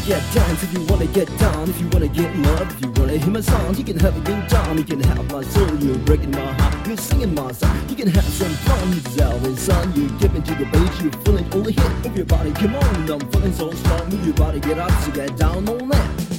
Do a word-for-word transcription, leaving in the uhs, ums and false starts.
get dance, if you wanna get down, if you wanna get love, if you wanna hear my song, you can have a good time, you can have my soul, you're breaking my heart, you're singing my song, you can have some fun, you deserve it, son, you're giving to the bass, you're feeling all the hit, move your body, come on, I'm feeling so strong, move your body, get up, so get down on that.